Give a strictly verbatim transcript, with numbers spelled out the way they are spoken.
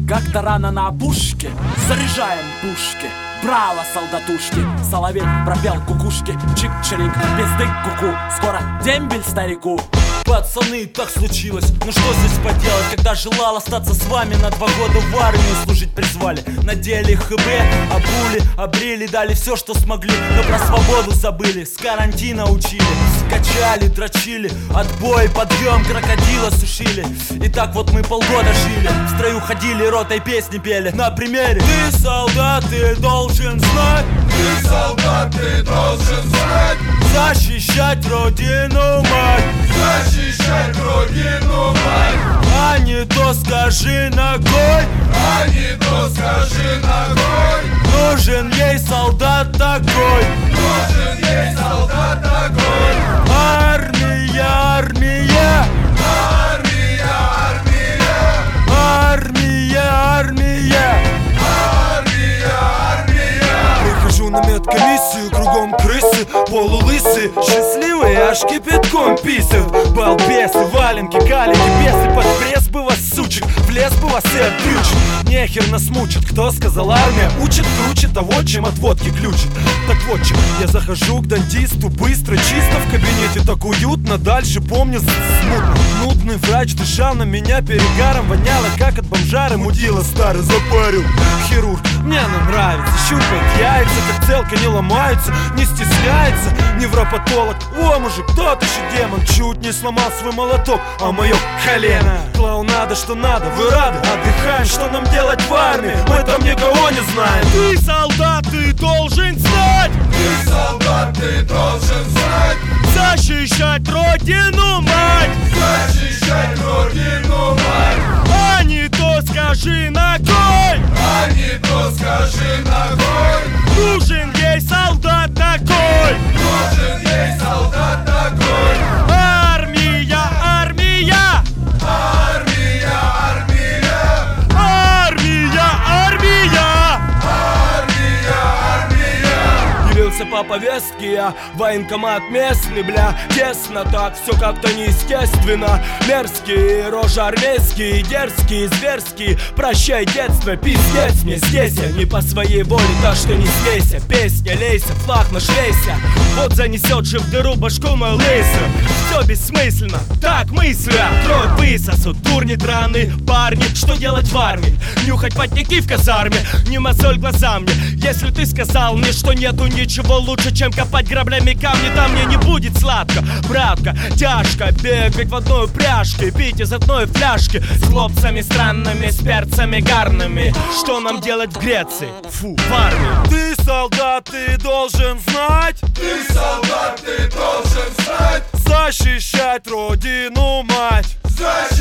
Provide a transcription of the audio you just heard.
Как-то рано на опушке заряжаем пушки. Браво, солдатушки! Соловей пропел кукушки. Чик-чирик, пизды куку. Скоро дембель старику. Пацаны, так случилось, ну что здесь поделать? Когда желал остаться с вами, на два года в армию служить призвали. Надели ХБ, обули, обрели, дали все, что смогли. Но про свободу забыли, с карантина учили. Скачали, дрочили, отбой, подъем, крокодила сушили. И так вот мы полгода жили, в строю ходили, ротой песни пели. На примере: ты солдат, ты должен знать. Ты солдат, ты должен знать. Защищать родину, мать. Защищать родину, мать. А не то скажи ногой. А не то скажи ногой. Нужен ей солдат такой. Нужен ей солдат такой. Армия, армия. Армия, армия. Армия, армия. Армия, армия. Прихожу на медкомиссию, кругом крысы, полулысы, счастливые, аж кипятком писают. Балбесы, валенки, калики, бесы, под пресс бы вас, сучек, в лес бы вас и отключит. Нехер нас мучит, кто сказал, армия учит круче того, чем от водки ключит. Так вот чем, я захожу к дантисту быстро, чисто в кабинете, так уютно, дальше помню смутно. Нудный врач дышал на меня перегаром, воняло, как от бомжары, мудила старый запарил. Хирург, мне она нравится, щупает яйца, как целка не ломается, не стесняется. Невропатолог, о, мужик, тот еще демон, чуть не сломал свой молоток, а мое колено. Клоунада, что надо, вы рады, отдыхаем, что нам делать в армии, мы там никого не знаем. Ты солдат, ты должен знать. Ты солдат, ты должен знать. Защищать родину, мать. Защищать родину, мать. А не то скажи ногой. А не то скажи ногой. Нужен ей солдат такой. Нужен ей солдат такой. Армия, армия. Армия, армия. Армия, армия. Армия, армия. Явился по повестке я, военкомат местный, бля. Тесно так, все как-то неестественно. Мерзкие рожи армейские, дерзкие, зверские. Прощай, детство, пиздец мне здесь я. Не по своей воле, так что не смейся. Песня, лейся, флаг нашлейся. Вот занесет же в дыру башку мою лысую. Все бессмысленно, так мысля. Кровь высосут, дурни драные парни. Что делать в армии? Нюхать потники в казарме. Не мозоль глаза мне. Если ты сказал мне, что нету ничего лучше, чем копать граблями камни, там мне не будет сладко, братка. Тяжко бегать в одной упряжке, пить из одной фляжки с хлопцами странными, с перцами гарными. Что нам делать в Греции? Фу, в армии. Ты солдат, ты должен знать. Ты солдат, ты должен знать. Защищать родину, мать. Защищать